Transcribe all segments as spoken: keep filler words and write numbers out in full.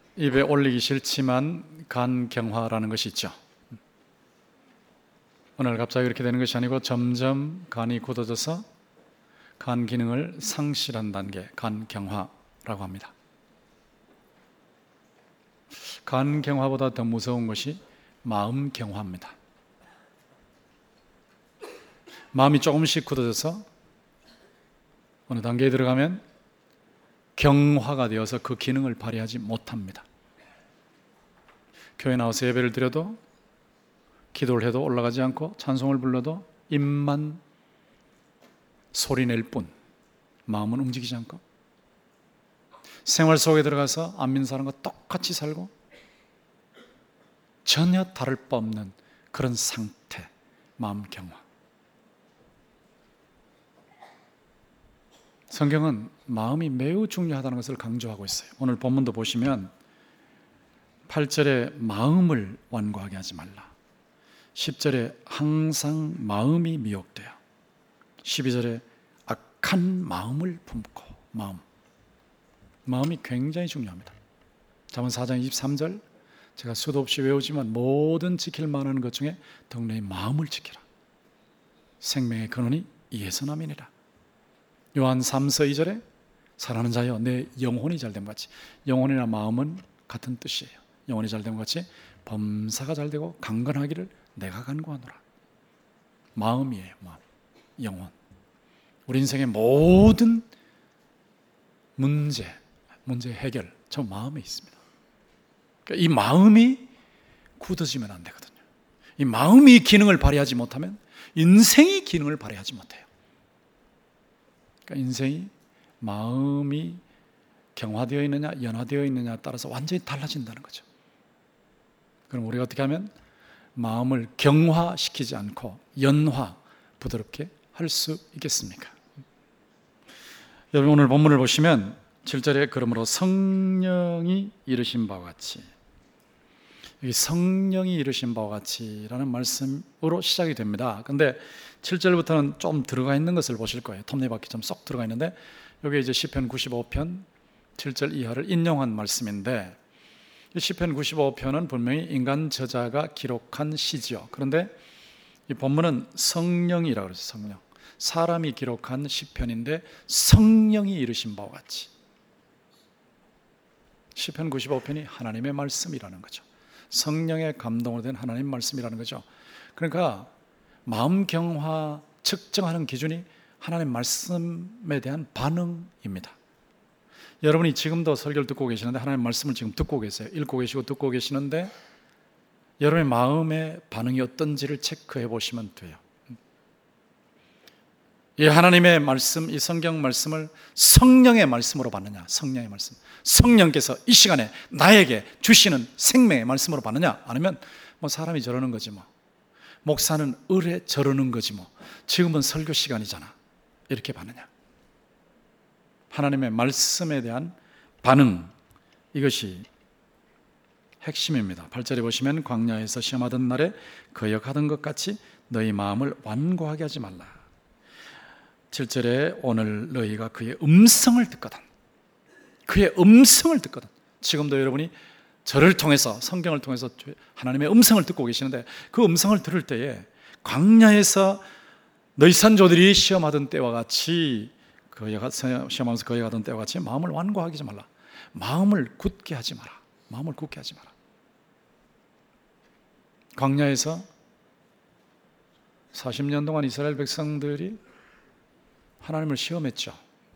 입에 올리기 싫지만 간경화라는 것이 있죠. 오늘 갑자기 그렇게 되는 것이 아니고 점점 간이 굳어져서 간 기능을 상실한 단계, 간경화라고 합니다. 간경화보다 더 무서운 것이 마음경화입니다. 마음이 조금씩 굳어져서 어느 단계에 들어가면 경화가 되어서 그 기능을 발휘하지 못합니다. 교회 나와서 예배를 드려도, 기도를 해도 올라가지 않고, 찬송을 불러도 입만 소리낼 뿐 마음은 움직이지 않고, 생활 속에 들어가서 안 믿는 사람과 똑같이 살고 전혀 다를 바 없는 그런 상태, 마음 경화. 성경은 마음이 매우 중요하다는 것을 강조하고 있어요. 오늘 본문도 보시면 팔 절에 마음을 완고하게 하지 말라, 십 절에 항상 마음이 미혹되어, 십이 절에 악한 마음을 품고. 마음 마음이 굉장히 중요합니다. 잠언 사 장 이십삼 절, 제가 수도 없이 외우지만 모든 지킬 만한 것 중에 더욱 내 마음을 지키라, 생명의 근원이 이에서 남이니라. 요한 삼 서 이 절에 사랑하는 자여 내 영혼이 잘됨 같이, 영혼이나 마음은 같은 뜻이에요. 영혼이 잘됨 같이 범사가 잘되고 강건하기를 내가 간구하노라. 마음이에요. 마음, 영혼. 우리 인생의 모든 문제, 문제 해결 저 마음에 있습니다. 그러니까 이 마음이 굳어지면 안 되거든요. 이 마음이 기능을 발휘하지 못하면 인생이 기능을 발휘하지 못해요. 그러니까 인생이 마음이 경화되어 있느냐 연화되어 있느냐에 따라서 완전히 달라진다는 거죠. 그럼 우리가 어떻게 하면 마음을 경화시키지 않고 연화, 부드럽게 할 수 있겠습니까? 여러분 오늘 본문을 보시면 칠 절에 그러므로 성령이 이르신 바와 같이, 여기 성령이 이르신 바와 같이라는 말씀으로 시작이 됩니다. 근데 칠 절부터는 좀 들어가 있는 것을 보실 거예요. 톱니바퀴 좀 쏙 들어가 있는데, 여기 이제 시편 구십오 편 칠 절 이하를 인용한 말씀인데, 시편 구십오 편은 분명히 인간 저자가 기록한 시지요. 그런데 이 본문은 성령이라고 그러죠. 성령. 사람이 기록한 시편인데 성령이 이르신 바와 같이. 시편 구십오 편이 하나님의 말씀이라는 거죠. 성령의 감동으로 된 하나님 말씀이라는 거죠. 그러니까 마음 경화 측정하는 기준이 하나님 말씀에 대한 반응입니다. 여러분이 지금도 설교를 듣고 계시는데, 하나님 말씀을 지금 듣고 계세요. 읽고 계시고 듣고 계시는데 여러분의 마음의 반응이 어떤지를 체크해 보시면 돼요. 이 하나님의 말씀, 이 성경 말씀을 성령의 말씀으로 받느냐, 성령의 말씀, 성령께서 이 시간에 나에게 주시는 생명의 말씀으로 받느냐, 아니면 뭐 사람이 저러는 거지, 뭐 목사는 의뢰 저러는 거지, 뭐 지금은 설교 시간이잖아, 이렇게 받느냐. 하나님의 말씀에 대한 반응, 이것이 핵심입니다. 팔 절에 보시면 광야에서 시험하던 날에 거역하던 것 같이 너희 마음을 완고하게 하지 말라. 칠 절에 오늘 너희가 그의 음성을 듣거든, 그의 음성을 듣거든. 지금도 여러분이 저를 통해서, 성경을 통해서 하나님의 음성을 듣고 계시는데, 그 음성을 들을 때에 광야에서 너희 선조들이 시험하던 때와 같이, 시험하면서 거역하던 때와 같이 마음을 완고하게 하지 말라. 마음을 굳게 하지 마라. 마음을 굳게 하지 마라. 광야에서 사십 년 동안 이스라엘 백성들이 하나님을 시험했죠.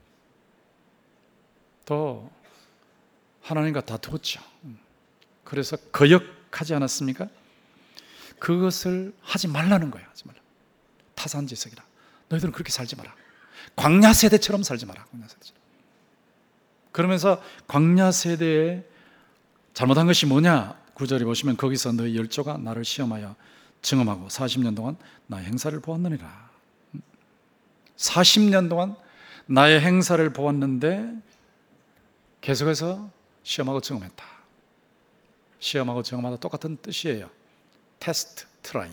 또 하나님과 다투었죠. 그래서 거역하지 않았습니까? 그것을 하지 말라는 거예요. 하지 말라. 타산지석이라. 너희들은 그렇게 살지 마라. 광야 세대처럼 살지 마라. 광야 세대처럼. 그러면서 광야 세대에 잘못한 것이 뭐냐? 구 절에 보시면 거기서 너희 열조가 나를 시험하여 증험하고 사십 년 동안 나의 행사를 보았느니라. 사십 년 동안 나의 행사를 보았는데 계속해서 시험하고 증험했다. 시험하고 증험하다 똑같은 뜻이에요. 테스트, 트라이.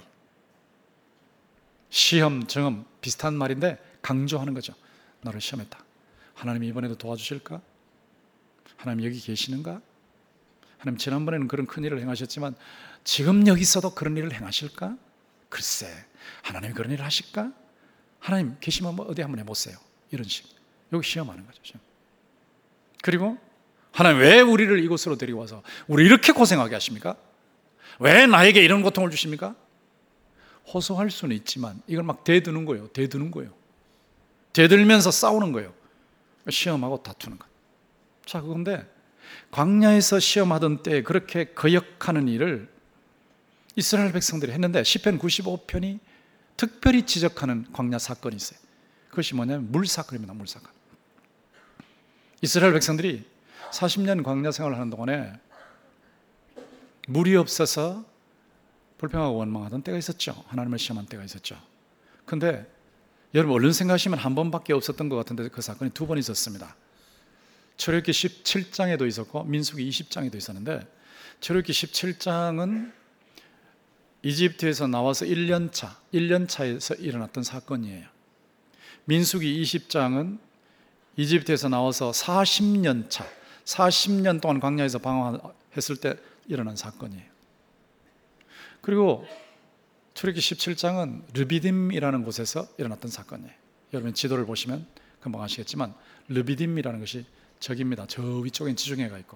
시험, 증험 비슷한 말인데 강조하는 거죠. 너를 시험했다. 하나님이 이번에도 도와주실까? 하나님 여기 계시는가? 하나님 지난번에는 그런 큰 일을 행하셨지만 지금 여기서도 그런 일을 행하실까? 글쎄, 하나님이 그런 일을 하실까? 하나님 계시면 뭐 어디 한번 해보세요. 이런 식. 여기 시험하는 거죠. 시험. 그리고 하나님 왜 우리를 이곳으로 데리고 와서 우리 이렇게 고생하게 하십니까? 왜 나에게 이런 고통을 주십니까? 호소할 수는 있지만 이걸 막 대드는 거예요. 대드는 거예요. 대들면서 싸우는 거예요. 시험하고 다투는 것. 자, 그런데 광야에서 시험하던 때에 그렇게 거역하는 일을 이스라엘 백성들이 했는데 시편 구십오 편이 특별히 지적하는 광야 사건이 있어요. 그것이 뭐냐면 물 사건입니다. 물 사건. 이스라엘 백성들이 사십 년 광야 생활을 하는 동안에 물이 없어서 불평하고 원망하던 때가 있었죠. 하나님을 시험한 때가 있었죠. 근데 여러분 얼른 생각하시면 한 번밖에 없었던 것 같은데 그 사건이 두 번 있었습니다. 출애굽기 십칠 장에도 있었고 민수기 이십 장에도 있었는데 출애굽기 십칠 장은 이집트에서 나와서 일 년 차, 일 년 차에서 일어났던 사건이에요. 민수기 이십 장은 이집트에서 나와서 사십 년 차, 사십 년 동안 광야에서 방황했을 때 일어난 사건이에요. 그리고 출애굽기 십칠 장은 르비딤이라는 곳에서 일어났던 사건이에요. 여러분 지도를 보시면 금방 아시겠지만 르비딤이라는 것이 저기입니다. 저 위쪽엔 지중해가 있고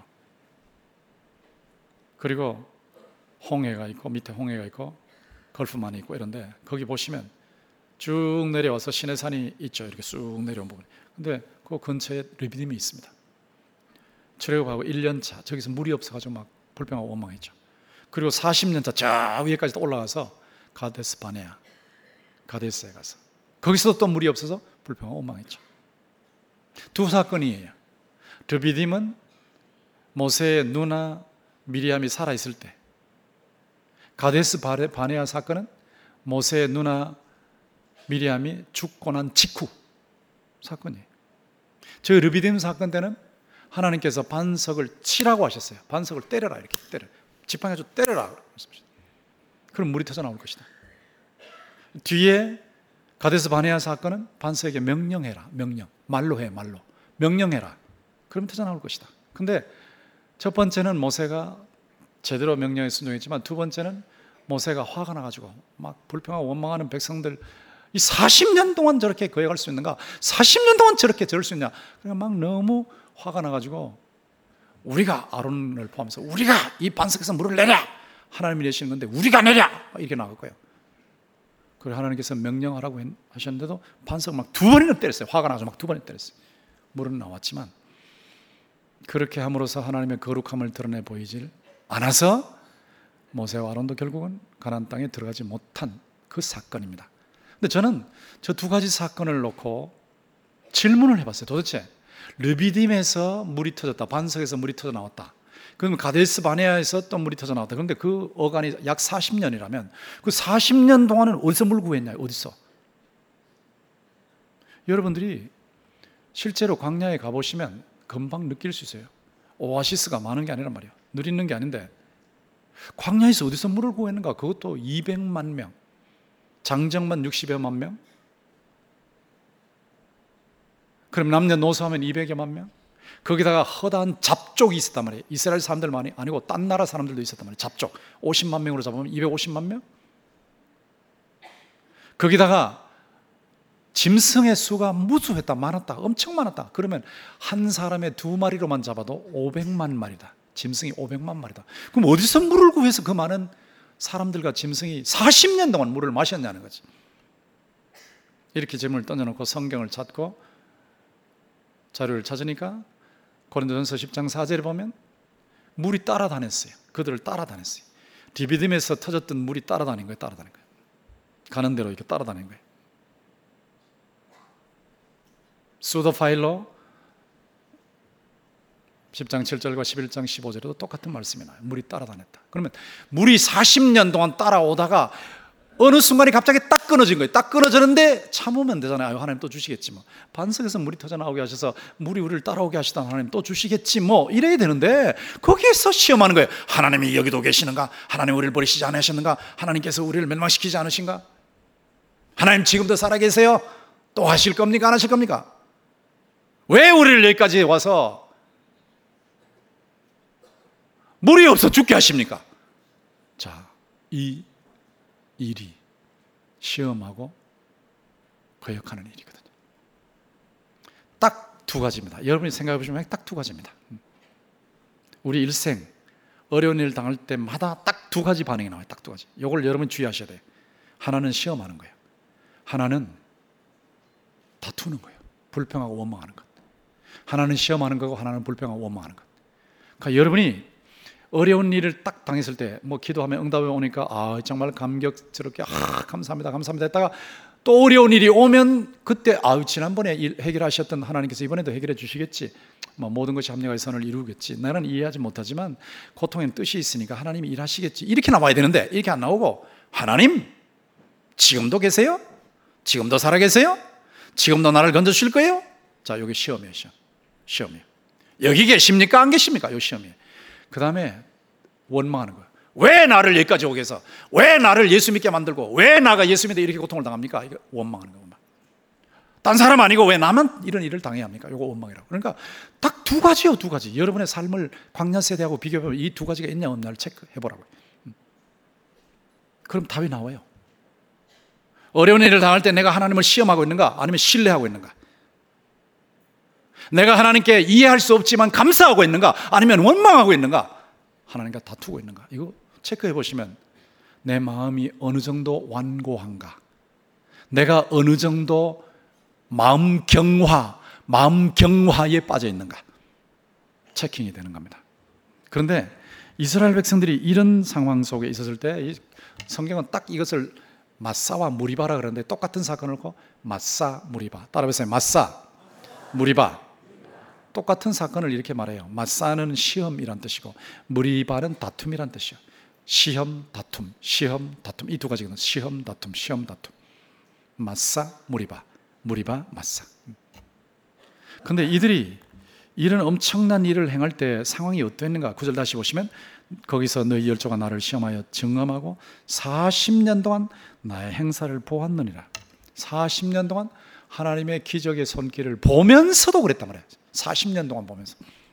그리고 홍해가 있고 밑에 홍해가 있고 걸프만이 있고 이런데 거기 보시면 쭉 내려와서 시내산이 있죠. 이렇게 쑥 내려온 부분. 근데 그 근처에 르비딤이 있습니다. 출애굽하고 일 년 차 저기서 물이 없어가지고 막 불평하고 원망했죠. 그리고 사십 년 차 저 위에까지 또 올라가서 가데스 바네아 가데스에 가서 거기서도 또 물이 없어서 불평하고 원망했죠. 두 사건이에요. 르비딤은 모세의 누나 미리암이 살아있을 때, 가데스 바네아 사건은 모세의 누나 미리암이 죽고 난 직후 사건이에요. 저 르비딤 사건 때는 하나님께서 반석을 치라고 하셨어요. 반석을 때려라, 이렇게 때려, 지팡이로 때려라. 그럼 물이 터져 나올 것이다. 뒤에 가데스 바네아 사건은 반석에게 명령해라, 명령, 말로 해, 말로 명령해라. 그럼 터져 나올 것이다. 근데 첫 번째는 모세가 제대로 명령에 순종했지만 두 번째는 모세가 화가 나가지고 막 불평하고 원망하는 백성들, 이 사십 년 동안 저렇게 거역할 수 있는가? 사십 년 동안 저렇게 저럴 수 있냐? 그러니까 막 너무 화가 나가지고 우리가, 아론을 포함해서 우리가 이 반석에서 물을 내랴! 하나님이 내시는 건데 우리가 내랴! 이렇게 나갈 거예요. 그리고 하나님께서 명령하라고 하셨는데도 반석을 막 두 번이나 때렸어요. 화가 나서 막 두 번이나 때렸어요. 물은 나왔지만 그렇게 함으로써 하나님의 거룩함을 드러내 보이질 않아서 모세와 아론도 결국은 가나안 땅에 들어가지 못한 그 사건입니다. 근데 저는 저 두 가지 사건을 놓고 질문을 해봤어요. 도대체 르비딤에서 물이 터졌다, 반석에서 물이 터져 나왔다, 그러면 가데스 바네아에서 또 물이 터져 나왔다. 그런데 그 어간이 약 사십 년이라면 그 사십 년 동안은 어디서 물 구했냐? 어디서? 여러분들이 실제로 광야에 가보시면 금방 느낄 수 있어요. 오아시스가 많은 게 아니란 말이에요. 늘 있는 게 아닌데 광야에서 어디서 물을 구했는가? 그것도 이백만 명, 장정만 육십여만 명, 그럼 남녀노소하면 이백여만 명, 거기다가 허다한 잡족이 있었단 말이에요. 이스라엘 사람들만이 아니고 딴 나라 사람들도 있었단 말이에요. 잡족 오십만 명으로 잡으면 이백오십만 명. 거기다가 짐승의 수가 무수했다, 많았다, 엄청 많았다. 그러면 한 사람의 두 마리로만 잡아도 오백만 마리다. 짐승이 오백만 마리다. 그럼 어디서 물을 구해서 그 많은 사람들과 짐승이 사십 년 동안 물을 마셨냐는 거지. 이렇게 질문을 던져놓고 성경을 찾고 자료를 찾으니까 고린도전서 십 장 사 절에 보면 물이 따라다녔어요. 그들을 따라다녔어요. 르비딤에서 터졌던 물이 따라다닌 거예요. 따라다닌 거예요. 가는 대로 이렇게 따라다닌 거예요. 수도파일로 십 장 칠 절과 십일 장 십오 절에도 똑같은 말씀이 나와요. 물이 따라다녔다. 그러면 물이 사십 년 동안 따라오다가 어느 순간에 갑자기 딱 끊어진 거예요. 딱 끊어졌는데 참으면 되잖아요. 하나님 또 주시겠지 뭐. 반석에서 물이 터져 나오게 하셔서 물이 우리를 따라오게 하시다 하나님 또 주시겠지 뭐, 이래야 되는데 거기에서 시험하는 거예요. 하나님이 여기도 계시는가? 하나님 우리를 버리시지 않으셨는가? 하나님께서 우리를 멸망시키지 않으신가? 하나님 지금도 살아계세요? 또 하실 겁니까? 안 하실 겁니까? 왜 우리를 여기까지 와서 물이 없어 죽게 하십니까? 자, 이 일이 시험하고 거역하는 일이거든요. 딱 두 가지입니다. 여러분이 생각해 보시면 딱 두 가지입니다. 우리 일생 어려운 일 당할 때마다 딱 두 가지 반응이 나와요. 딱 두 가지. 이걸 여러분 주의하셔야 돼요. 하나는 시험하는 거예요. 하나는 다투는 거예요. 불평하고 원망하는 것. 하나는 시험하는 거고 하나는 불평하고 원망하는 것. 그러니까 여러분이 어려운 일을 딱 당했을 때 뭐 기도하면 응답이 오니까 아 정말 감격스럽게 아 감사합니다 감사합니다 했다가 또 어려운 일이 오면 그때 아 지난번에 일 해결하셨던 하나님께서 이번에도 해결해 주시겠지, 뭐 모든 것이 합력하여 선을 이루겠지, 나는 이해하지 못하지만 고통에는 뜻이 있으니까 하나님이 일하시겠지, 이렇게 나와야 되는데 이렇게 안 나오고 하나님 지금도 계세요? 지금도 살아계세요? 지금도 나를 건져주실 거예요? 자, 여기 시험이에요. 시험. 시험이에요. 여기 계십니까? 안 계십니까? 여기 시험이에요. 그 다음에 원망하는 거예요. 왜 나를 여기까지 오게 해서, 왜 나를 예수 믿게 만들고, 왜 나가 예수 믿어 이렇게 고통을 당합니까? 이거 원망하는 거예요. 딴 사람 아니고 왜 나만 이런 일을 당해야 합니까? 이거 원망이라고. 그러니까 딱 두 가지요, 두 가지. 여러분의 삶을 광야 세대하고 비교해보면 이 두 가지가 있냐 없냐를 체크해보라고요. 그럼 답이 나와요. 어려운 일을 당할 때 내가 하나님을 시험하고 있는가 아니면 신뢰하고 있는가? 내가 하나님께 이해할 수 없지만 감사하고 있는가 아니면 원망하고 있는가? 하나님과 다투고 있는가? 이거 체크해 보시면 내 마음이 어느 정도 완고한가, 내가 어느 정도 마음 경화, 마음 경화에 빠져 있는가 체킹이 되는 겁니다. 그런데 이스라엘 백성들이 이런 상황 속에 있었을 때 성경은 딱 이것을 마사와 무리바라 그러는데 똑같은 사건을 고 마사 무리바, 따라해보세요. 마사 무리바. 똑같은 사건을 이렇게 말해요. 마사는 시험이란 뜻이고 무리바는 다툼이란 뜻이에요. 시험 다툼, 시험 다툼, 이 두 가지거든요. 시험 다툼, 시험 다툼. 마사 무리바, 무리바 마사. 그런데 이들이 이런 엄청난 일을 행할 때 상황이 어땠는가? 구 절 다시 보시면 거기서 너희 열조가 나를 시험하여 증험하고 사십 년 동안 나의 행사를 보았느니라. 사십 년 동안 하나님의 기적의 손길을 보면서도 그랬단 말이에요. 사십 년 동안 보면서.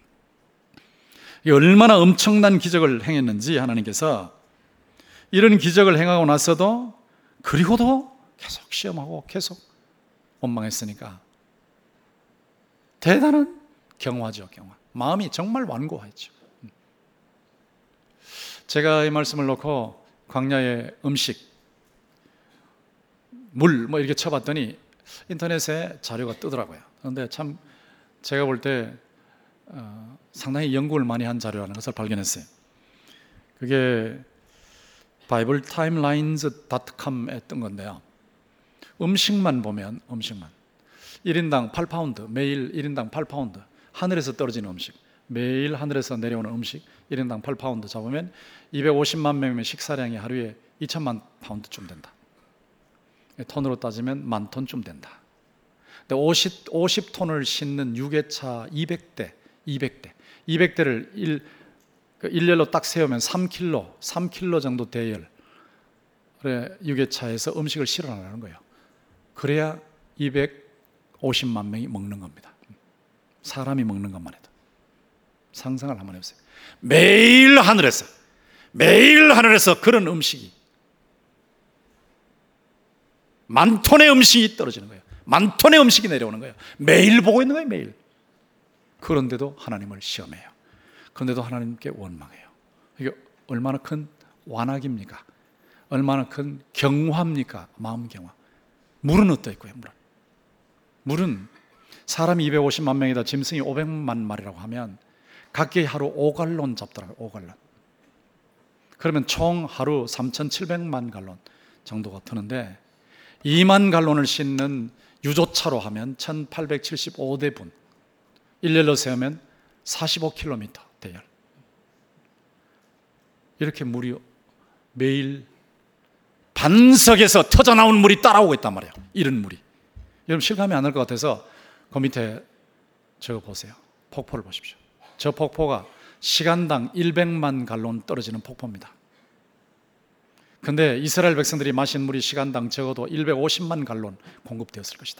얼마나 엄청난 기적을 행했는지 하나님께서 이런 기적을 행하고 나서도 그리고도 계속 시험하고 계속 원망했으니까 대단한 경화죠. 경화. 마음이 정말 완고하죠. 제가 이 말씀을 놓고 광야의 음식, 물 뭐 이렇게 쳐봤더니 인터넷에 자료가 뜨더라고요. 그런데 참 제가 볼 때 어, 상당히 연구를 많이 한 자료라는 것을 발견했어요. 그게 바이블 타임라인즈 닷컴에 뜬 건데요. 음식만 보면 음식만 일 인당 팔 파운드, 매일 일 인당 팔 파운드, 하늘에서 떨어지는 음식, 매일 하늘에서 내려오는 음식 일 인당 팔 파운드 잡으면 이백오십만 명이면 식사량이 하루에 이천만 파운드쯤 된다. 톤으로 따지면 만 톤쯤 된다. 근데 오십, 오십 톤을 싣는 유괴차 이백 대, 이백 대, 이백 대를 일, 그 일렬로 딱 세우면 삼 킬로그램, 삼 킬로그램 정도 대열 유괴차에서 음식을 실어나가는 거예요. 그래야 이백오십만 명이 먹는 겁니다. 사람이 먹는 것만 해도. 상상을 한번 해보세요. 매일 하늘에서, 매일 하늘에서 그런 음식이, 만 톤의 음식이 떨어지는 거예요. 만 톤의 음식이 내려오는 거예요. 매일 보고 있는 거예요. 매일. 그런데도 하나님을 시험해요. 그런데도 하나님께 원망해요. 이게 얼마나 큰 완악입니까? 얼마나 큰 경화입니까? 마음 경화. 물은 어떠했고요? 물은 물은 사람이 이백오십만 명이다, 짐승이 오백만 마리라고 하면 각기 하루 오 갈론 잡더라고요. 오 갈론. 그러면 총 하루 삼천칠백만 갈론 정도가 드는데 이만 갈론을 싣는 유조차로 하면 천팔백칠십오 대분, 일렬로 세우면 사십오 킬로미터 대열. 이렇게 물이 매일 반석에서 터져나온 물이 따라오고 있단 말이에요. 이런 물이. 여러분 실감이 안 날 것 같아서 그 밑에 저거 보세요. 폭포를 보십시오. 저 폭포가 시간당 일백만 갈론 떨어지는 폭포입니다. 그런데 이스라엘 백성들이 마신 물이 시간당 적어도 일백오십만 갈론 공급되었을 것이다.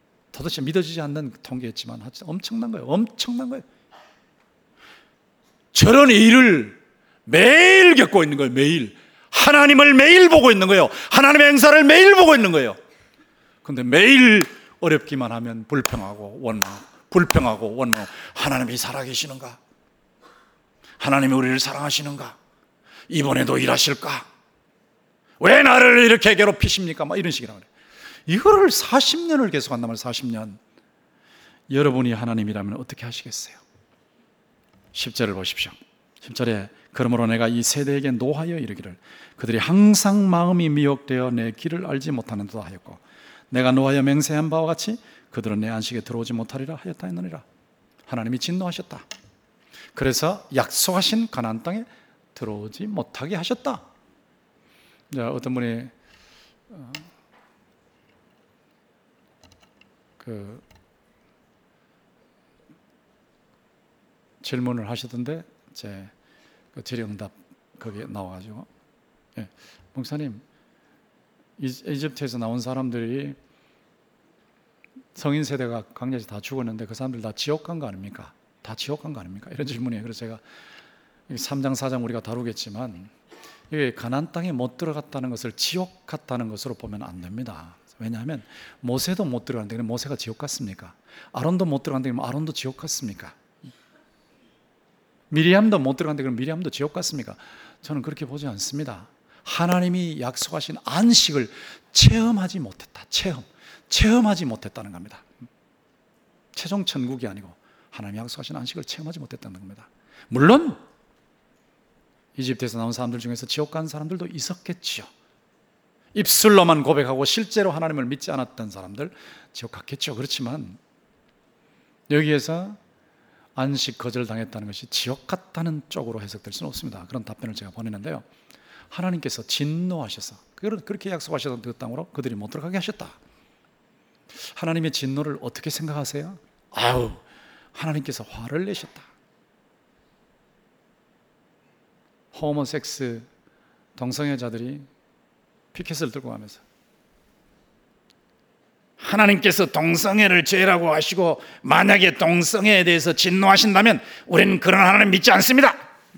도대체 믿어지지 않는 통계였지만 엄청난 거예요. 엄청난 거예요. 저런 일을 매일 겪고 있는 거예요. 매일 하나님을 매일 보고 있는 거예요. 하나님의 행사를 매일 보고 있는 거예요. 그런데 매일 어렵기만 하면 불평하고 원망하고 불평하고 원망하고 하나님이 살아계시는가? 하나님이 우리를 사랑하시는가? 이번에도 일하실까? 왜 나를 이렇게 괴롭히십니까? 막 이런 식이라고 그래요. 이거를 사십 년을 계속 한다면 사십 년 여러분이 하나님이라면 어떻게 하시겠어요? 십 절을 보십시오. 십 절에 그러므로 내가 이 세대에게 노하여 이르기를 그들이 항상 마음이 미혹되어 내 길을 알지 못하는도다 하였고 내가 노하여 맹세한 바와 같이 그들은 내 안식에 들어오지 못하리라 하였다 했느니라. 하나님이 진노하셨다. 그래서 약속하신 가나안 땅에 들어오지 못하게 하셨다. 자, 어떤 분이 어, 그 질문을 하시던데 제 그 질의응답 거기에 나와가지고 예, 목사님 이집트에서 나온 사람들이 성인 세대가 강제해서 다 죽었는데 그 사람들 다 지옥 간 거 아닙니까? 다 지옥 간 거 아닙니까? 이런 질문이에요. 그래서 제가 삼 장 사 장 우리가 다루겠지만 이게 가나안 땅에 못 들어갔다는 것을 지옥 갔다는 것으로 보면 안 됩니다. 왜냐하면 모세도 못 들어갔는데 모세가 지옥 갔습니까? 아론도 못 들어갔는데 아론도 지옥 갔습니까? 미리암도 못 들어갔는데 그럼 미리암도 지옥 갔습니까? 저는 그렇게 보지 않습니다. 하나님이 약속하신 안식을 체험하지 못했다. 체험, 체험하지 못했다는 겁니다. 최종 천국이 아니고 하나님이 약속하신 안식을 체험하지 못했다는 겁니다. 물론 이집트에서 나온 사람들 중에서 지옥 간 사람들도 있었겠지요. 입술로만 고백하고 실제로 하나님을 믿지 않았던 사람들 지옥 갔겠죠. 그렇지만 여기에서 안식 거절당했다는 것이 지옥 갔다는 쪽으로 해석될 수는 없습니다. 그런 답변을 제가 보내는데요, 하나님께서 진노하셔서 그렇게 약속하셨던 그 땅으로 그들이 못 들어가게 하셨다. 하나님의 진노를 어떻게 생각하세요? 아유, 하나님께서 화를 내셨다. 호모섹스 동성애자들이 피켓을 들고 가면서 하나님께서 동성애를 죄라고 하시고 만약에 동성애에 대해서 진노하신다면 우리는 그런 하나님 믿지 않습니다.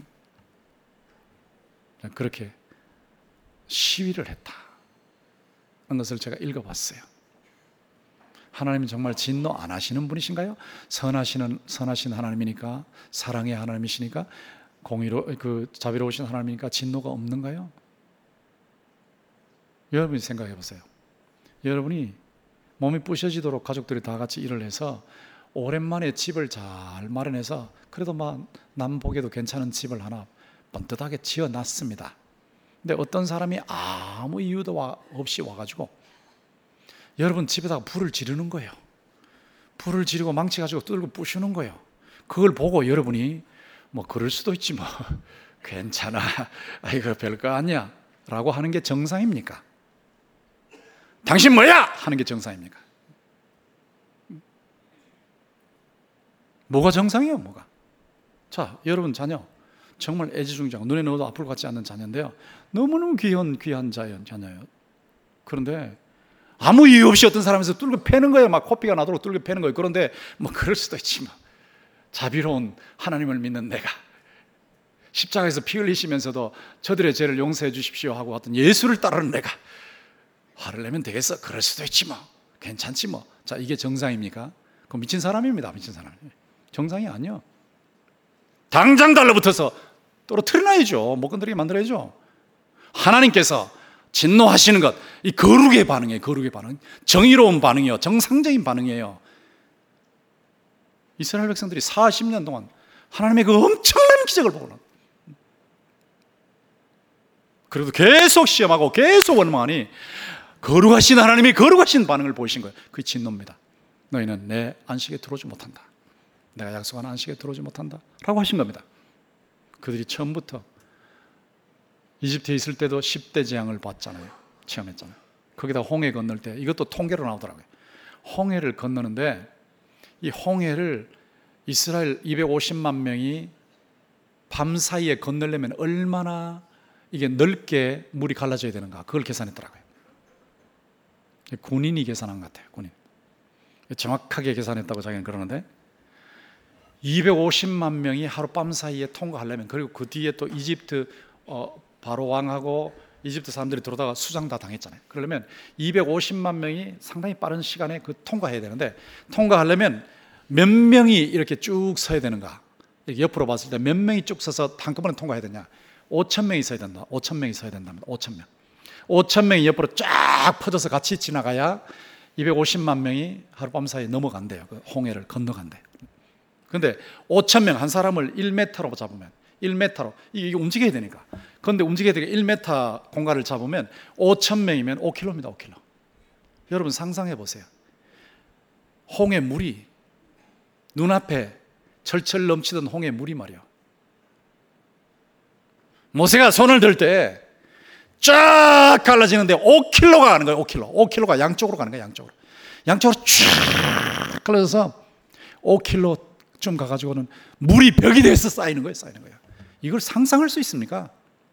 그렇게 시위를 했다. 그런 것을 제가 읽어봤어요. 하나님은 정말 진노 안 하시는 분이신가요? 선하시는 선하신 하나님이니까, 사랑의 하나님이시니까, 공의로 그 자비로우신 하나님이니까 진노가 없는가요? 여러분이 생각해 보세요. 여러분이 몸이 부셔지도록 가족들이 다 같이 일을 해서 오랜만에 집을 잘 마련해서 그래도 막 남 보기에도 괜찮은 집을 하나 번듯하게 지어놨습니다. 근데 어떤 사람이 아무 이유도 없이 와가지고 여러분 집에다가 불을 지르는 거예요. 불을 지르고 망치 가지고 뚫고 부수는 거예요. 그걸 보고 여러분이 뭐 그럴 수도 있지 뭐 괜찮아, 아이고 별거 아니야 라고 하는 게 정상입니까? 당신 뭐야? 하는 게 정상입니까? 뭐가 정상이에요? 뭐가? 자, 여러분 자녀 정말 애지중지하고 눈에 넣어도 아플 것 같지 않는 자녀인데요, 너무너무 귀한 귀한 자녀예요. 그런데 아무 이유 없이 어떤 사람에서 뚫고 패는 거예요. 막 코피가 나도록 뚫고 패는 거예요. 그런데 뭐 그럴 수도 있지만 자비로운 하나님을 믿는 내가, 십자가에서 피 흘리시면서도 저들의 죄를 용서해 주십시오 하고 어떤 예수를 따르는 내가 화를 내면 되겠어? 그럴 수도 있지 뭐, 괜찮지 뭐. 자, 이게 정상입니까? 그건 미친 사람입니다. 미친 사람. 정상이 아니요. 당장 달라붙어서 떨어뜨려놔야죠. 못 건드리게 만들어야죠. 하나님께서 진노하시는 것, 이 거룩의 반응이에요. 거룩의 반응, 정의로운 반응이요, 정상적인 반응이에요. 이스라엘 백성들이 사십 년 동안 하나님의 그 엄청난 기적을 보고, 그래도 계속 시험하고 계속 원망하니 거룩하신 하나님이 거룩하신 반응을 보이신 거예요. 그게 진노입니다. 너희는 내 안식에 들어오지 못한다. 내가 약속한 안식에 들어오지 못한다 라고 하신 겁니다. 그들이 처음부터 이집트에 있을 때도 십 대 재앙을 봤잖아요. 체험했잖아요. 거기다 홍해 건널 때 이것도 통계로 나오더라고요. 홍해를 건너는데 이 홍해를 이스라엘 이백오십만 명이 밤 사이에 건너려면 얼마나 이게 넓게 물이 갈라져야 되는가, 그걸 계산했더라고요. 군인이 계산한 것 같아요. 군인 정확하게 계산했다고 자기는 그러는데 이백오십만 명이 하룻밤 사이에 통과하려면, 그리고 그 뒤에 또 이집트 어, 바로 왕하고 이집트 사람들이 들어오다가 수장 다 당했잖아요. 그러려면 이백오십만 명이 상당히 빠른 시간에 그 통과해야 되는데, 통과하려면 몇 명이 이렇게 쭉 서야 되는가? 이렇게 옆으로 봤을 때 몇 명이 쭉 서서 한꺼번에 통과해야 되냐? 오천 명이 서야 된다. 오천 명이 서야 된답니다. 오천 명. 오천 명이 옆으로 쫙 퍼져서 같이 지나가야 이백오십만 명이 하룻밤 사이에 넘어간대요. 그 홍해를 건너간대요. 그런데 오천 명 한 사람을 일 미터로 잡으면, 일 미터로 이게 움직여야 되니까. 그런데 움직여야 되니까 일 미터 공간을 잡으면 오천 명이면 오 킬로미터입니다. 오 킬로미터. 여러분 상상해 보세요. 홍해 물이 눈앞에 철철 넘치던 홍해 물이 말이야. 모세가 손을 들 때 쫙 갈라지는데 오 킬로미터가 가는 거예요. 오 킬로미터. 오 킬로미터가 양쪽으로 가는 거예요. 양쪽으로. 양쪽으로 쫙 갈라져서 오 킬로미터쯤 가가지고는 물이 벽이 돼서 쌓이는 거예요. 쌓이는 거예요. 이걸 상상할 수 있습니까?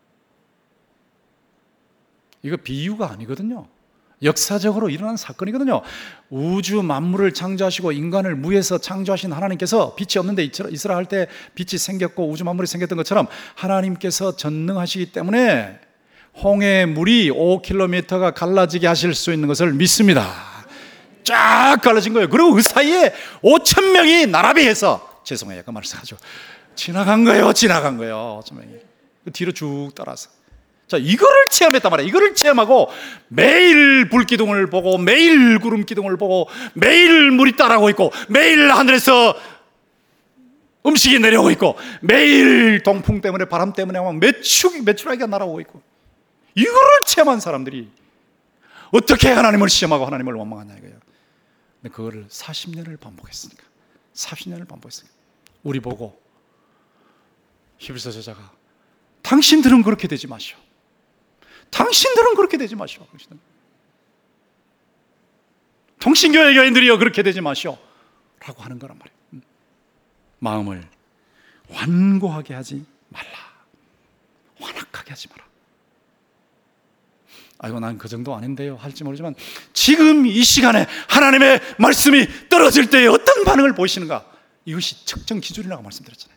이거 비유가 아니거든요. 역사적으로 일어난 사건이거든요. 우주 만물을 창조하시고 인간을 무에서 창조하신 하나님께서 빛이 없는데 있으라 할 때 빛이 생겼고 우주 만물이 생겼던 것처럼 하나님께서 전능하시기 때문에 홍해 물이 오 킬로미터가 갈라지게 하실 수 있는 것을 믿습니다. 쫙 갈라진 거예요. 그리고 그 사이에 오천 명이 나란히 해서, 죄송해요, 약간 말씀하죠, 지나간 거예요. 지나간 거예요. 오천 명이 그 뒤로 쭉 따라서. 자, 이거를 체험했단 말이에요. 이거를 체험하고 매일 불기둥을 보고 매일 구름 기둥을 보고 매일 물이 따라오고 있고 매일 하늘에서 음식이 내려오고 있고 매일 동풍 때문에 바람 때문에 막 매축, 매출하기가 날아오고 있고, 이거를 체험한 사람들이 어떻게 하나님을 시험하고 하나님을 원망하냐 이거예요. 근데 그거를 사십 년을 반복했으니까, 사십 년을 반복했으니까 우리 보고 히브리서 저자가 당신들은 그렇게 되지 마시오. 당신들은 그렇게 되지 마시오. 통신교회 교인들이여 그렇게 되지 마시오 라고 하는 거란 말이에요. 마음을 완고하게 하지 말라. 완악하게 하지 마라. 아이고 난 그 정도 아닌데요 할지 모르지만, 지금 이 시간에 하나님의 말씀이 떨어질 때에 어떤 반응을 보이시는가, 이것이 측정 기준이라고 말씀드렸잖아요.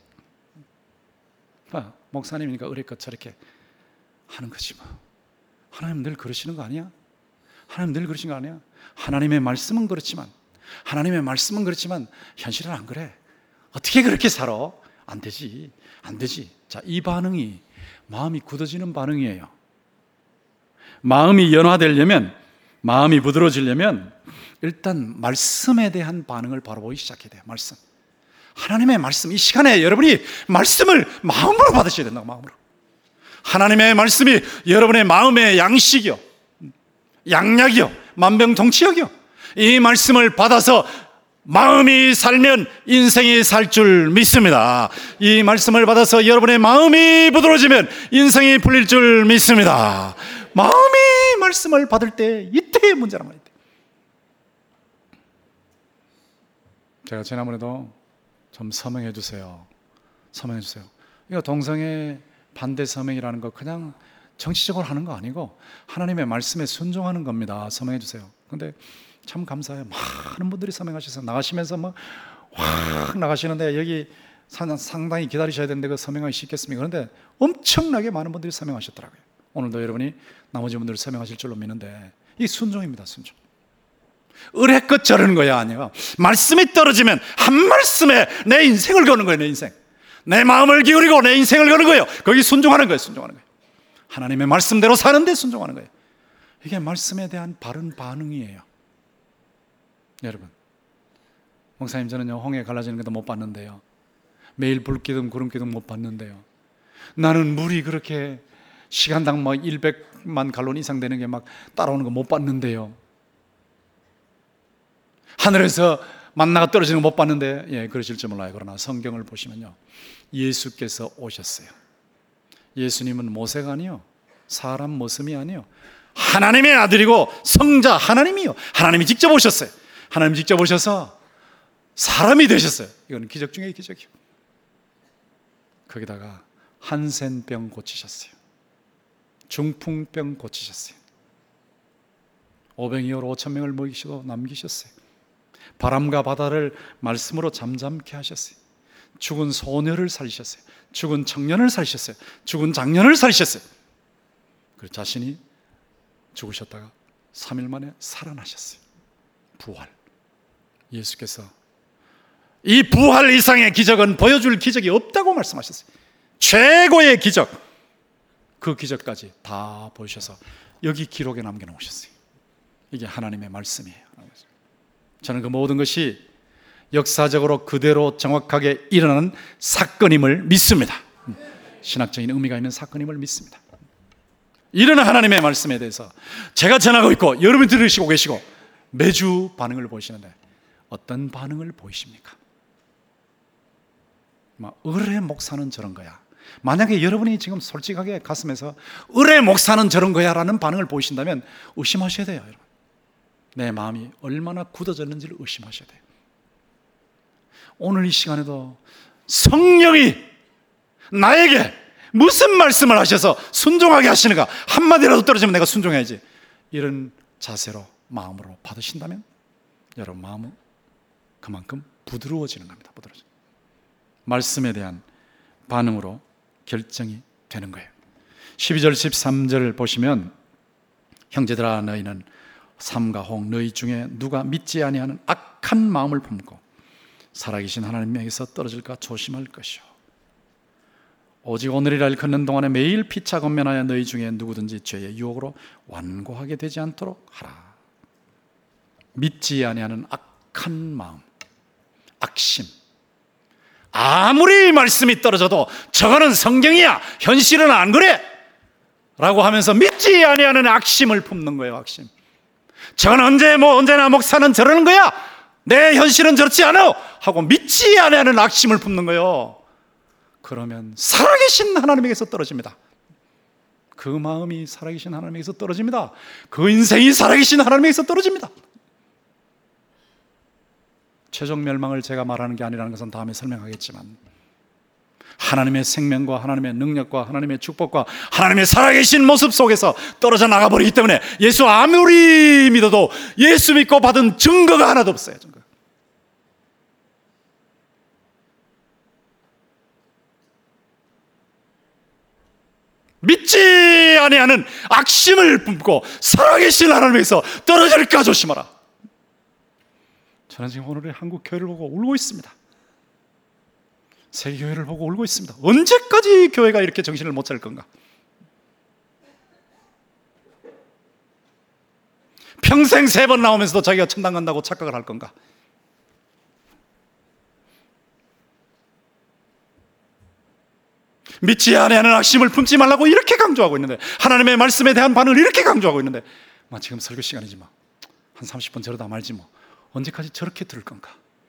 아, 목사님이니까 의뢰껏 저렇게 하는 거지 뭐. 하나님 늘 그러시는 거 아니야? 하나님 늘 그러신 거 아니야? 하나님의 말씀은 그렇지만 하나님의 말씀은 그렇지만 현실은 안 그래. 어떻게 그렇게 살아? 안 되지, 안 되지. 자, 이 반응이 마음이 굳어지는 반응이에요. 마음이 연화되려면, 마음이 부드러워지려면 일단 말씀에 대한 반응을 바로 보이기 시작해야 돼요. 말씀, 하나님의 말씀. 이 시간에 여러분이 말씀을 마음으로 받으셔야 된다고. 마음으로. 하나님의 말씀이 여러분의 마음의 양식이요, 양약이요, 만병통치약이요. 이 말씀을 받아서 마음이 살면 인생이 살 줄 믿습니다. 이 말씀을 받아서 여러분의 마음이 부드러워지면 인생이 풀릴 줄 믿습니다. 마음이 말씀을 받을 때 이때의 문제란 말이에요. 제가 지난번에도 좀 서명해 주세요, 서명해 주세요. 이거 동성애 반대 서명이라는 거 그냥 정치적으로 하는 거 아니고 하나님의 말씀에 순종하는 겁니다. 서명해 주세요. 근데 참 감사해요. 많은 분들이 서명하셔서 나가시면서 막 확 나가시는데, 여기 상당히 기다리셔야 되는데 그 서명하기 쉽겠습니까? 그런데 엄청나게 많은 분들이 서명하셨더라고요. 오늘도 여러분이 나머지 분들을 서명하실 줄로 믿는데, 이 순종입니다. 순종. 의뢰껏 저러는 거야 아니에요. 말씀이 떨어지면 한 말씀에 내 인생을 거는 거예요. 내 인생, 내 마음을 기울이고 내 인생을 거는 거예요. 거기 순종하는 거예요. 순종하는 거예요. 하나님의 말씀대로 사는데 순종하는 거예요. 이게 말씀에 대한 바른 반응이에요. 여러분, 목사님 저는요 홍해 갈라지는 것도 못 봤는데요, 매일 불기둥 구름기둥 못 봤는데요, 나는 물이 그렇게 시간당 막 일백만 갈론 이상 되는 게 막 따라오는 거 못 봤는데요, 하늘에서 만나가 떨어지는 거 못 봤는데, 예, 그러실 줄 몰라요. 그러나 성경을 보시면요, 예수께서 오셨어요. 예수님은 모세가 아니요, 사람 모습이 아니요, 하나님의 아들이고 성자 하나님이요. 하나님이 직접 오셨어요. 하나님 직접 오셔서 사람이 되셨어요. 이건 기적 중에 기적이요. 거기다가 한센병 고치셨어요. 중풍병 고치셨어요. 오병이어로 오천 명을 먹이시고 남기셨어요. 바람과 바다를 말씀으로 잠잠케 하셨어요. 죽은 소녀를 살리셨어요. 죽은 청년을 살리셨어요. 죽은 장년을 살리셨어요. 그 자신이 죽으셨다가 삼 일 만에 살아나셨어요. 부활. 예수께서 이 부활 이상의 기적은 보여줄 기적이 없다고 말씀하셨어요. 최고의 기적, 그 기적까지 다 보여주셔서 여기 기록에 남겨놓으셨어요. 이게 하나님의 말씀이에요. 저는 그 모든 것이 역사적으로 그대로 정확하게 일어나는 사건임을 믿습니다. 신학적인 의미가 있는 사건임을 믿습니다. 이런 하나님의 말씀에 대해서 제가 전하고 있고 여러분이 들으시고 계시고 매주 반응을 보이시는데 어떤 반응을 보이십니까? 의뢰 목사는 저런 거야. 만약에 여러분이 지금 솔직하게 가슴에서 의뢰 목사는 저런 거야 라는 반응을 보이신다면 의심하셔야 돼요. 여러분. 내 마음이 얼마나 굳어졌는지를 의심하셔야 돼요. 오늘 이 시간에도 성령이 나에게 무슨 말씀을 하셔서 순종하게 하시는가, 한마디라도 떨어지면 내가 순종해야지, 이런 자세로 마음으로 받으신다면 여러분 마음은 그만큼 부드러워지는 겁니다. 부드러워지는. 말씀에 대한 반응으로 결정이 되는 거예요. 십이 절 십삼 절 보시면 형제들아 너희는 삼가 홍 너희 중에 누가 믿지 아니하는 악한 마음을 품고 살아계신 하나님에게서 떨어질까 조심할 것이요 오직 오늘이라 일컫는 동안에 매일 피차 건면하여 너희 중에 누구든지 죄의 유혹으로 완고하게 되지 않도록 하라. 믿지 아니하는 악한 마음, 악심. 아무리 말씀이 떨어져도 저거는 성경이야, 현실은 안 그래 라고 하면서 믿지 아니하는 악심을 품는 거예요. 악심. 저건 언제 뭐 언제나 목사는 저러는 거야, 내 현실은 저렇지 않아 하고 믿지 아니하는 악심을 품는 거예요. 그러면 살아계신 하나님에게서 떨어집니다. 그 마음이 살아계신 하나님에게서 떨어집니다. 그 인생이 살아계신 하나님에게서 떨어집니다. 최종 멸망을 제가 말하는 게 아니라는 것은 다음에 설명하겠지만 하나님의 생명과 하나님의 능력과 하나님의 축복과 하나님의 살아계신 모습 속에서 떨어져 나가버리기 때문에 예수 아무리 믿어도 예수 믿고 받은 증거가 하나도 없어요. 증거. 믿지 아니하는 악심을 품고 살아계신 하나님에서 떨어질까 조심하라. 저는 지금 오늘의 한국 교회를 보고 울고 있습니다. 세계 교회를 보고 울고 있습니다. 언제까지 교회가 이렇게 정신을 못 차릴 건가? 평생 세 번 나오면서도 자기가 천당 간다고 착각을 할 건가? 믿지 아니하는 악심을 품지 말라고 이렇게 강조하고 있는데, 하나님의 말씀에 대한 반응을 이렇게 강조하고 있는데, 뭐 지금 설교 시간이지 뭐 한 삼십 분 저러다 말지 뭐 언제까지 저렇게 들을 건가?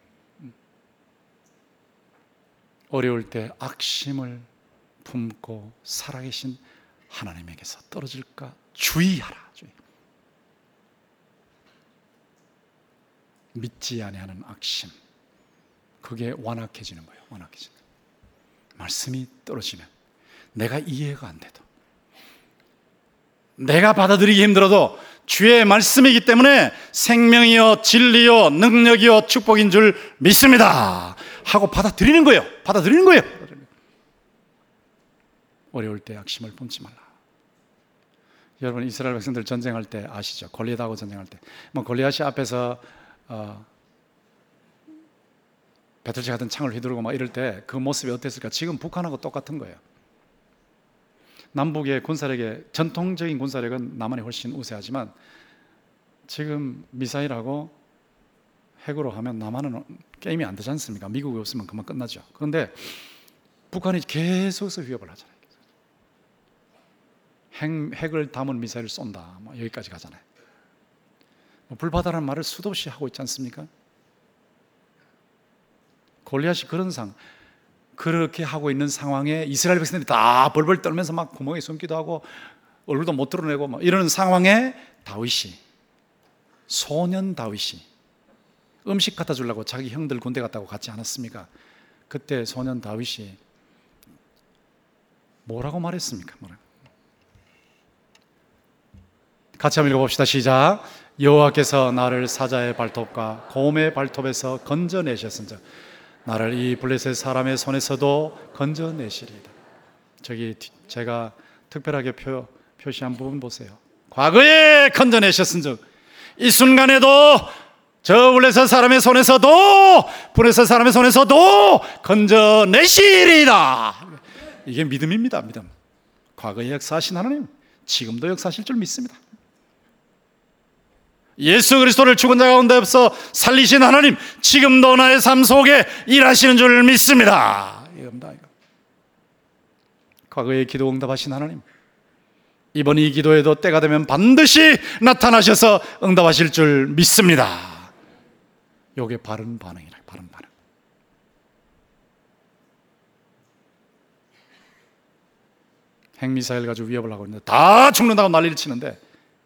어려울 때 악심을 품고 살아계신 하나님에게서 떨어질까 주의하라. 주의. 믿지 아니하는 악심, 그게 완악해지는 거예요. 완악해지는 거예요. 말씀이 떨어지면 내가 이해가 안 돼도, 내가 받아들이기 힘들어도 주의 말씀이기 때문에 생명이요 진리요 능력이요 축복인 줄 믿습니다 하고 받아들이는 거예요. 받아들이는 거예요. 어려울 때 악심을 품지 말라. 여러분 이스라엘 백성들 전쟁할 때 아시죠? 골리앗하고 전쟁할 때 뭐 골리앗이 앞에서 어, 배틀치 같은 창을 휘두르고 막 이럴 때 그 모습이 어땠을까? 지금 북한하고 똑같은 거예요. 남북의 군사력의 전통적인 군사력은 남한이 훨씬 우세하지만 지금 미사일하고 핵으로 하면 남한은 게임이 안 되지 않습니까? 미국이 없으면 그만 끝나죠. 그런데 북한이 계속해서 위협을 하잖아요. 핵, 핵을 담은 미사일을 쏜다, 뭐 여기까지 가잖아요. 뭐 불바다라는 말을 수도 없이 하고 있지 않습니까? 골리앗이 그런 상 그렇게 하고 있는 상황에 이스라엘 백성들이 다 벌벌 떨면서 막 구멍에 숨기도 하고 얼굴도 못 드러내고 막 이런 상황에 다윗이, 소년 다윗이 음식 갖다 주려고 자기 형들 군대 갔다고 갔지 않았습니까? 그때 소년 다윗이 뭐라고 말했습니까? 뭐라고? 같이 한번 읽어봅시다. 시작. 여호와께서 나를 사자의 발톱과 곰의 발톱에서 건져내셨은즉 나를 이 블레셋 사람의 손에서도 건져내시리이다. 저기 제가 특별하게 표, 표시한 부분 보세요. 과거에 건져내셨은즉 이 순간에도 저 블레셋 사람의 손에서도 블레셋 사람의 손에서도 건져내시리이다. 이게 믿음입니다. 믿음. 과거에 역사하신 하나님 지금도 역사하실 줄 믿습니다. 예수 그리스도를 죽은 자 가운데서 살리신 하나님 지금도 나의 삶 속에 일하시는 줄 믿습니다. 이겁니다. 과거에 기도 응답하신 하나님 이번 이 기도에도 때가 되면 반드시 나타나셔서 응답하실 줄 믿습니다. 이게 바른 반응이라. 바른 반응. 핵미사일 가지고 위협을 하고 있는데 다 죽는다고 난리를 치는데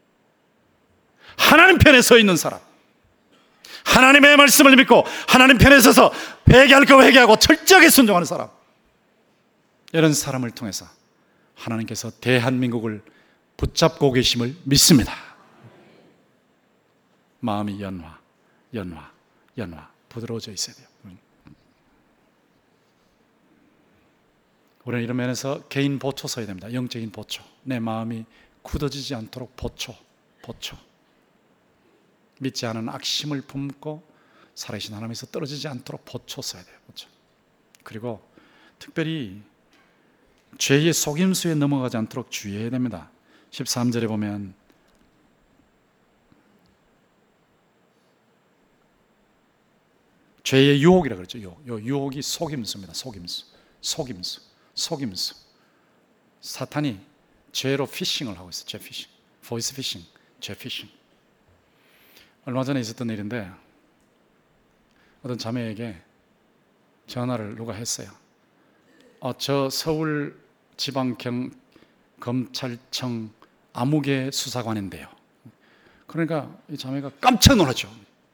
하나님 편에 서 있는 사람, 하나님의 말씀을 믿고 하나님 편에 서서 회개할 거 회개하고 철저하게 순종하는 사람, 이런 사람을 통해서 하나님께서 대한민국을 붙잡고 계심을 믿습니다. 마음이 연화, 연화, 연화 부드러워져 있어야 돼요. 우리는 이런 면에서 개인 보초 써야 됩니다. 영적인 보초. 내 마음이 굳어지지 않도록 보초, 보초. 믿지 않은 악심을 품고 살아계신 하나님에서 떨어지지 않도록 보초 써야 돼요. 보초. 그리고 특별히 죄의 속임수에 넘어가지 않도록 주의해야 됩니다. 십삼 절에 보면 죄의 유혹이라 그러죠. 유혹. 요 유혹이 속임수입니다. 속임수. 속임수. 속임수. 사탄이 죄로 피싱을 하고 있어요. 죄 피싱. 보이스 피싱. 죄 피싱. 얼마 전에 있었던 일인데 어떤 자매에게 전화를 누가 했어요. 어, 저 서울지방경검찰청 아무개 수사관인데요. 그러니까 이 자매가 깜짝 놀랐죠.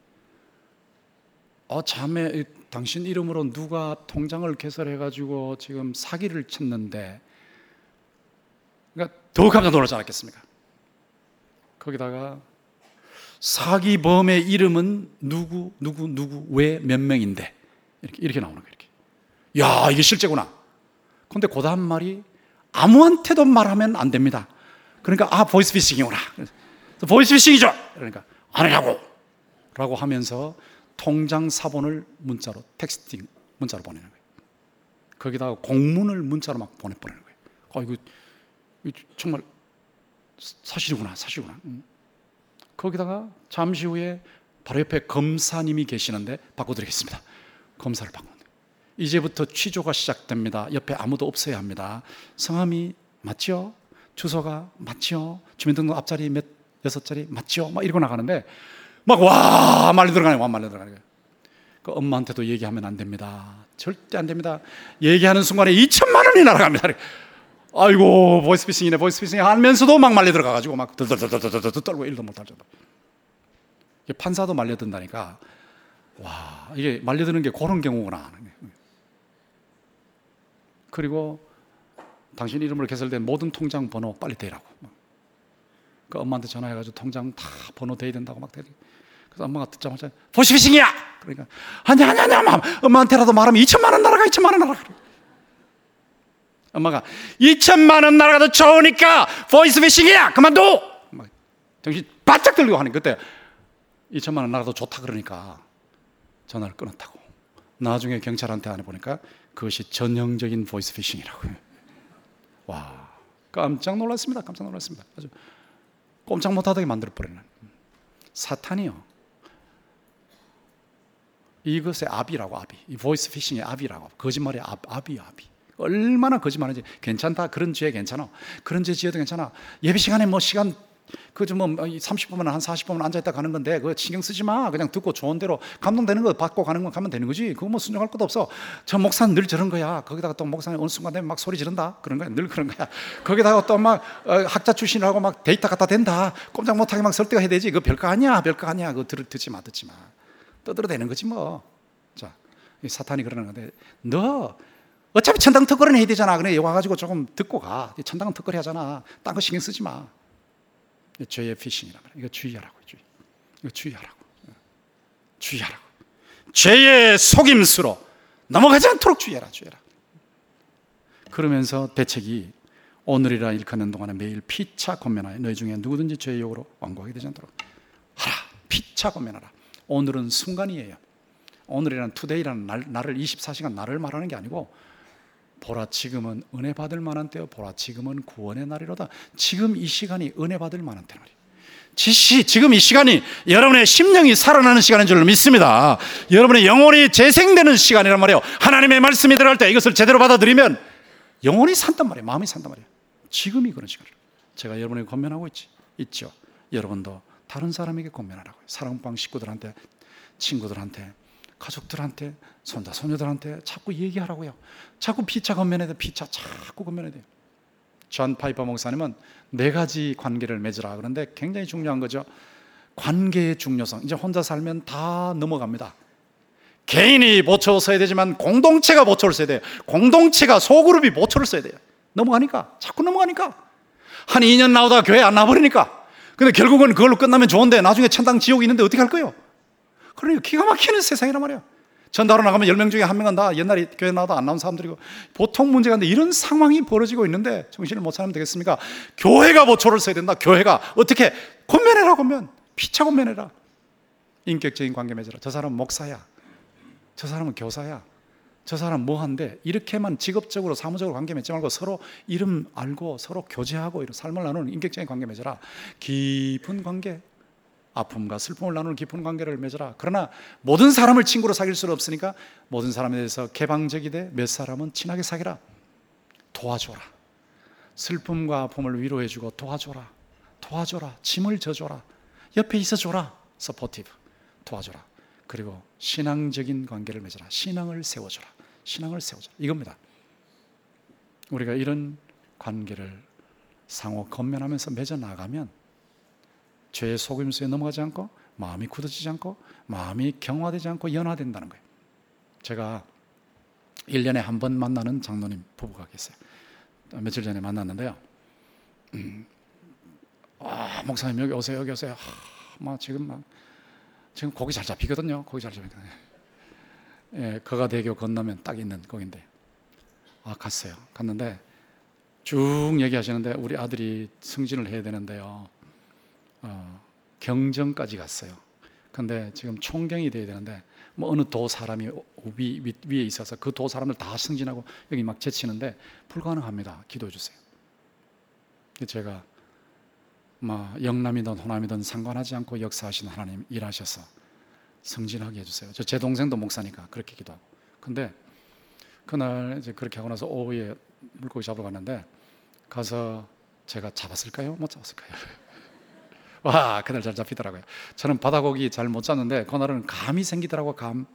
어, 자매, 당신 이름으로 누가 통장을 개설해가지고 지금 사기를 쳤는데, 그러니까 더 깜짝 놀라지 않았겠습니까? 거기다가 사기범의 이름은 누구, 누구, 누구, 왜, 몇 명인데 이렇게, 이렇게 나오는 거예요. 이렇게. 야, 이게 실제구나. 그런데 그 다음 말이 아무한테도 말하면 안 됩니다. 그러니까 아, 보이스피싱이구나. 보이스피싱이죠. 그러니까 안 하냐고 라고 하면서 통장 사본을 문자로, 텍스팅 문자로 보내는 거예요. 거기다가 공문을 문자로 막 보내버리는 거예요. 아, 이거, 이거 정말 사실이구나, 사실이구나. 거기다가 잠시 후에 바로 옆에 검사님이 계시는데 바꿔드리겠습니다. 검사를 바꾼다. 이제부터 취조가 시작됩니다. 옆에 아무도 없어야 합니다. 성함이 맞죠? 주소가 맞죠? 주민등록 앞자리 몇 여섯 자리 맞죠? 막 이러고 나가는데 막 와 말려 들어가네, 와 말려 들어가는 거예요. 그 엄마한테도 얘기하면 안 됩니다. 절대 안 됩니다. 얘기하는 순간에 이천만 원이 날아갑니다. 아이고 보이스피싱이네, 보이스피싱이 하면서도 막 말려 들어가가지고 막 들들들들들 떨고 일도 못할 정도. 판사도 말려든다니까. 와, 이게 말려드는 게 그런 경우구나. 그리고 당신 이름으로 개설된 모든 통장 번호 빨리 대라고. 그 엄마한테 전화해가지고 통장 다 번호 대야 된다고 막 대야. 그래서 엄마가 듣자마자 보이스피싱이야. 그러니까 아니야 아니야 아니야 엄마한테라도 말하면 이천만 원 날아가, 이천만 원 날아가. 엄마가 이천만 원 날아가도 좋으니까 보이스피싱이야 그만둬. 정신 바짝 들고 하니 그때 이천만 원 날아가도 좋다 그러니까 전화를 끊었다고. 나중에 경찰한테 안 해보니까 그것이 전형적인 보이스피싱이라고요. 와, 깜짝 놀랐습니다. 깜짝 놀랐습니다. 아주 꼼짝 못하게 만들어버리는 사탄이요. 이것의 아비라고, 아비. 이 보이스피싱의 아비라고. 거짓말의 아, 아비, 아비. 얼마나 거짓말인지. 괜찮다. 그런 죄 괜찮아. 그런 죄 지어도 괜찮아. 예배 시간에 뭐 시간 그저 뭐 삼십 분만 한 사십 분만 앉아 있다 가는 건데 그거 신경 쓰지 마. 그냥 듣고 좋은 대로 감동되는 거 받고 가는 건 가면 되는 거지. 그거 뭐 순종할 것도 없어. 저 목사는 늘 저런 거야. 거기다가 또 목사는 어느 순간 되면 막 소리 지른다. 그런 거야. 늘 그런 거야. 거기다가 또 막 학자 출신이라고 막 데이터 갖다 댄다. 꼼짝 못하게 막 설득해야 되지. 그거 별거 아니야. 별거 아니야. 그거 들, 듣지 마. 듣지 마. 떠들어대는 거지 뭐. 자, 사탄이 그러는 건데 너 어차피 천당 특거리는 해야 되잖아. 그래 와가지고 조금 듣고 가. 천당은 특거리 하잖아. 딴 거 신경 쓰지 마. 죄의 피싱이란 말이야. 이거 주의하라고. 주의. 이거 주의하라고. 주의하라고. 죄의 속임수로 넘어가지 않도록 주의해라, 주의해라. 그러면서 대책이 오늘이라 일컫는 동안에 매일 피차 권면하여 너희 중에 누구든지 죄의 욕으로 완고하게 되지 않도록 하라. 피차 권면하라. 오늘은 순간이에요. 오늘이란 투데이라는 날, 나를 이십사 시간 나를 말하는 게 아니고, 보라 지금은 은혜 받을 만한 때요, 보라 지금은 구원의 날이로다. 지금 이 시간이 은혜 받을 만한 때라리. 지시 지금 이 시간이 여러분의 심령이 살아나는 시간인 줄 믿습니다. 여러분의 영혼이 재생되는 시간이란 말이에요. 하나님의 말씀이 들어갈 때 이것을 제대로 받아들이면 영혼이 산단 말이에요. 마음이 산단 말이에요. 지금이 그런 시간이에요. 제가 여러분에게 권면하고 있지, 있죠. 여러분도 다른 사람에게 권면하라고요. 사랑방 식구들한테, 친구들한테, 가족들한테, 손자, 손녀들한테 자꾸 얘기하라고요. 자꾸 피차 권면해야 돼요. 피차 자꾸 권면해야 돼요. 존 파이퍼 목사님은 네 가지 관계를 맺으라 그런데 굉장히 중요한 거죠. 관계의 중요성. 이제 혼자 살면 다 넘어갑니다. 개인이 모초를 써야 되지만 공동체가 모초를 써야 돼요. 공동체가, 소그룹이 모초를 써야 돼요. 넘어가니까, 자꾸 넘어가니까. 한 이 년 나오다가 교회 안 나와버리니까. 근데 결국은 그걸로 끝나면 좋은데 나중에 천당 지옥이 있는데 어떻게 할 거예요? 그러니까 기가 막히는 세상이란 말이에요. 전도하러 나가면 열 명 중에 한 명은 다 옛날에 교회 나와도 안 나온 사람들이고, 보통 문제가 있는데 이런 상황이 벌어지고 있는데 정신을 못 차리면 되겠습니까? 교회가 모초를 써야 된다. 교회가 어떻게 권면해라, 권면. 피차 권면해라. 인격적인 관계 맺으라. 저 사람은 목사야, 저 사람은 교사야, 저 사람 뭐 한대. 이렇게만 직업적으로 사무적으로 관계 맺지 말고 서로 이름 알고 서로 교제하고 이런 삶을 나누는 인격적인 관계 맺으라. 깊은 관계, 아픔과 슬픔을 나누는 깊은 관계를 맺으라. 그러나 모든 사람을 친구로 사귈 수는 없으니까 모든 사람에 대해서 개방적이되 몇 사람은 친하게 사귀라. 도와줘라. 슬픔과 아픔을 위로해주고 도와줘라. 도와줘라. 짐을 져줘라. 옆에 있어줘라. 서포티브. 도와줘라. 그리고 신앙적인 관계를 맺어라. 신앙을 세워줘라. 신앙을 세워줘라. 이겁니다. 우리가 이런 관계를 상호 건면하면서 맺어 나가면 죄의 속임수에 넘어가지 않고 마음이 굳어지지 않고 마음이 경화되지 않고 연화된다는 거예요. 제가 일 년에 한 번 만나는 장로님 부부가 계세요. 며칠 전에 만났는데요. 음, 아, 목사님 여기 오세요, 여기 오세요. 아, 막 지금 막 지금 고기 잘 잡히거든요. 고기 잘 잡히거든요. 예, 거가대교 건너면 딱 있는 거긴데, 아 갔어요. 갔는데 쭉 얘기하시는데 우리 아들이 승진을 해야 되는데요. 어, 경정까지 갔어요. 근데 지금 총경이 돼야 되는데 뭐 어느 도 사람이 위, 위, 위에 있어서 그 도 사람들 다 승진하고 여기 막 제치는데 불가능합니다. 기도해 주세요. 제가 뭐 영남이든 호남이든 상관하지 않고 역사하신 하나님 일하셔서 승진하게 해주세요. 저 제 동생도 목사니까 그렇게 기도하고. 근데 그날 이제 그렇게 하고 나서 오후에 물고기 잡으러 갔는데 가서 제가 잡았을까요? 못 잡았을까요? 와, 그날 잘 잡히더라고요. 저는 바다고기 잘 못 잡는데 그날은 감이 생기더라고. 감,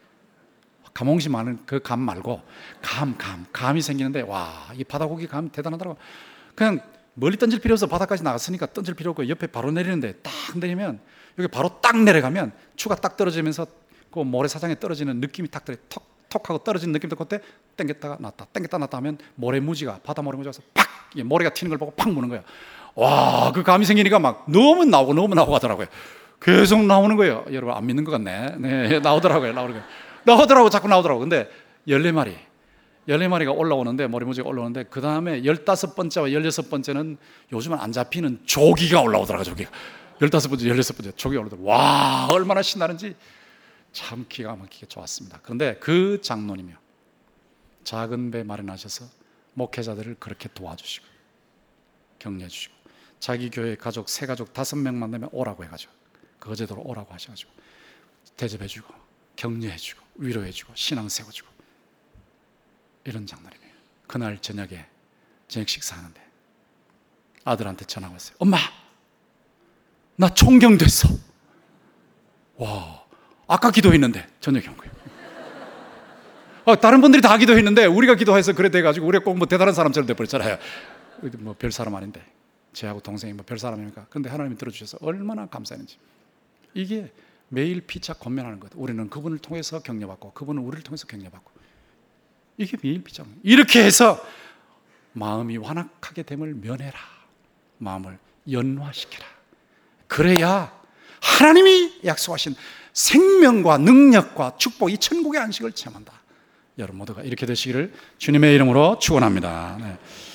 감홍시 많은 그 감 말고 감, 감, 감이 생기는데 와, 이 바다고기 감 대단하더라고. 그냥 멀리 던질 필요 없어. 바다까지 나갔으니까 던질 필요 없고 옆에 바로 내리는데 딱 내리면 여기 바로 딱 내려가면 추가 딱 떨어지면서 그 모래사장에 떨어지는 느낌이 딱 들어요. 톡톡 하고 떨어지는 느낌도 그때 땡겼다가 놨다 땡겼다 놨다 하면 모래무지가, 바다 모래무지가 와서 팍, 모래가 튀는 걸 보고 팍 무는 거예요. 와, 그 감이 생기니까 막 너무 나오고 너무 나오고 하더라고요. 계속 나오는 거예요. 여러분 안 믿는 것 같네. 네, 나오더라고요. 나오는 거예요. 나오더라고, 자꾸 나오더라고. 근데 열네 마리 열네 마리가 올라오는데, 모래무지가 올라오는데 그 다음에 열다섯 번째와 열여섯 번째는 요즘은 안 잡히는 조기가 올라오더라고요. 조기가 열다섯 번째, 열여섯 번째 조기가 올라오더라고요. 와, 얼마나 신나는지 참 기가 막히게 좋았습니다. 그런데 그 장로님이요, 작은 배 마련하셔서 목회자들을 그렇게 도와주시고 격려해 주시고 자기 교회 가족 세 가족 다섯 명만 되면 오라고 해가지고 거제도로 오라고 하셔가지고 대접해주고 격려해주고 위로해주고 신앙 세워주고 이런 장로님이에요. 그날 저녁에 저녁 식사하는데 아들한테 전화가 왔어요. 엄마, 나 총경됐어. 와, 아까 기도했는데 저녁에 온 거예요. 아, 다른 분들이 다 기도했는데 우리가 기도해서 그래 돼가지고 우리가 꼭 뭐 대단한 사람처럼 돼버렸잖아요. 뭐 별 사람 아닌데 제하고 동생이 뭐 별 사람이니까. 근데 하나님이 들어주셔서 얼마나 감사했는지. 이게 매일 피차 권면하는 것. 우리는 그분을 통해서 격려받고 그분은 우리를 통해서 격려받고. 이게 매일 피차. 이렇게 해서 마음이 완악하게 됨을 면해라. 마음을 연화시켜라. 그래야 하나님이 약속하신 생명과 능력과 축복, 이 천국의 안식을 체험한다. 여러분 모두가 이렇게 되시기를 주님의 이름으로 축원합니다. 네.